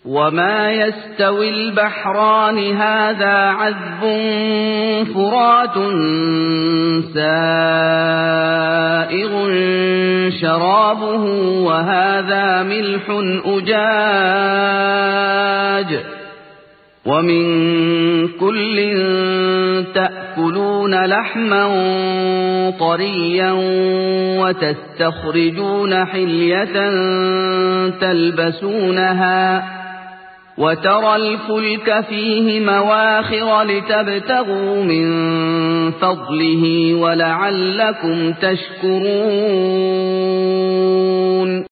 وما يستوي البحران هذا عذب فرات سائغ شرابه وهذا ملح أجاج ومن كل تأكلون لحما طريا وتستخرجون حلية تلبسونها وترى الفلك فيه مواخر لتبتغوا من فضله ولعلكم تشكرون